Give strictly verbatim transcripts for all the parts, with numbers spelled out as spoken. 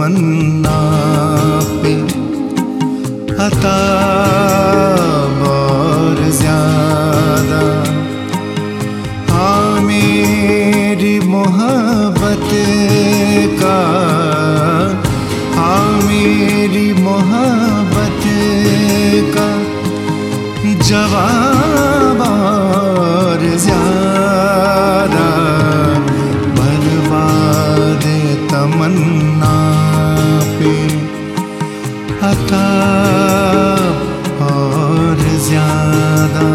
तमन्ना पे अता और ज्यादा। हाँ मेरी मोहब्बत का, हाँ मेरी मोहब्बत का जवाब और ज्यादा। बर्बाद तमन्ना पे अता और ज्यादा।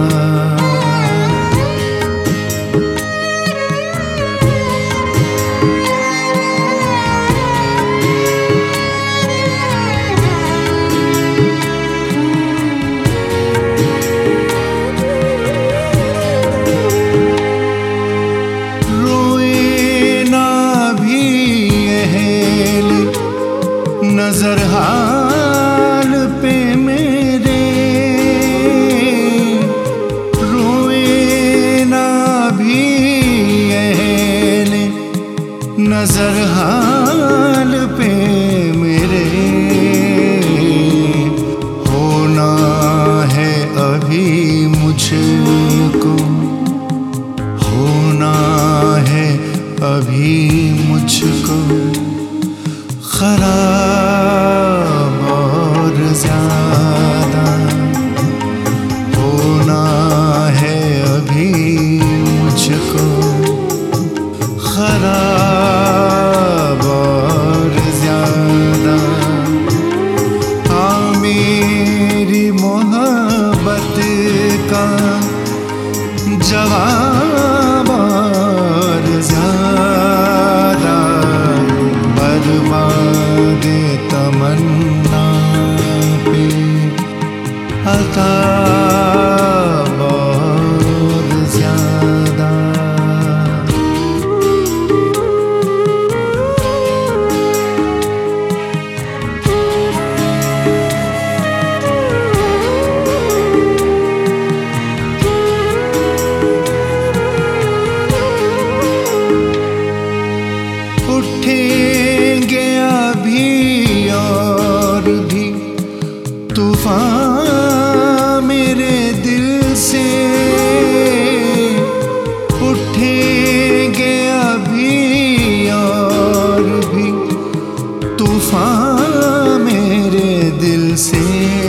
नजर हाल पे मेरे, रोए ना भी अहले नजर हाल पे मेरे। होना है अभी मुझको, होना है अभी मुझको खराब और ज्यादा। होना है अभी मुझको खराब और ज्यादा। हाँ मेरी मोहब्बत का जवाब और ज्यादा। बर्बाद तमन्ना पे अता और ज्यादा। उठेंगे अभी और भी तूफान मेरे दिल से। उठेंगे अभी और भी तूफान मेरे दिल से।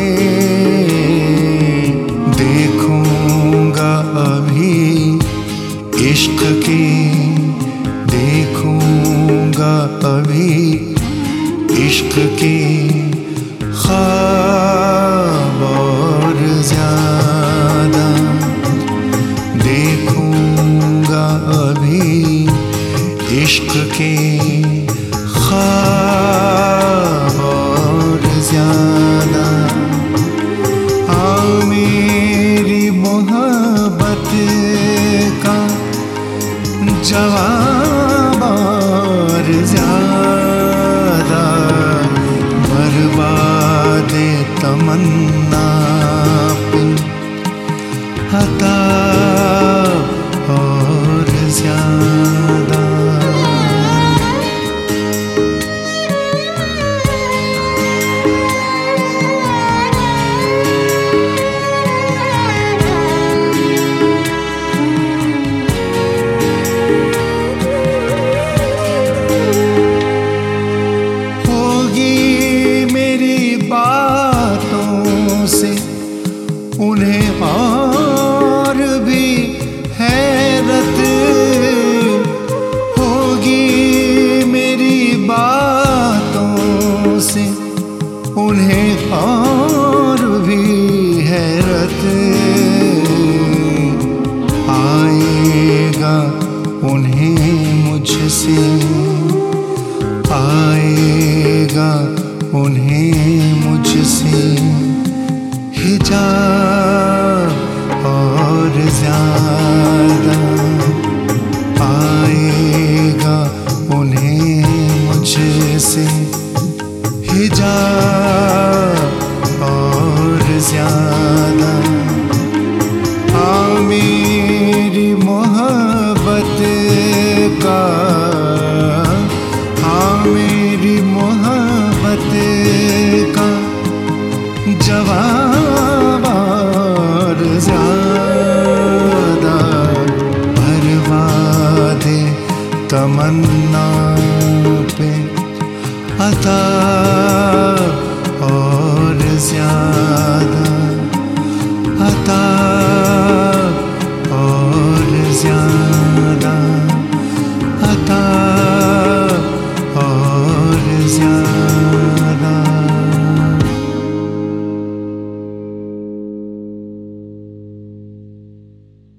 देखूंगा अभी इश्क की, देखूंगा अभी इश्क की ख्वाब और ज्यादा। देखूंगा अभी इश्क की ख्वाब और ज्यादा। हाँ मेरी मोहब्बत का जवाब और ज्यादा। बर्बाद तमन्ना पे अता और ज्यादा। उन्हें और भी हैरत होगी मेरी बातों से। उन्हें और भी हैरत आएगा उन्हें मुझसे, आएगा उन्हें मुझसे हिजाब और ज्यादा। आएगा उन्हें मुझसे हिजाब और ज्यादा। हाँ मेरी मोहब्बत का, हाँ मेरी मोहब्बत तमन्ना पे अता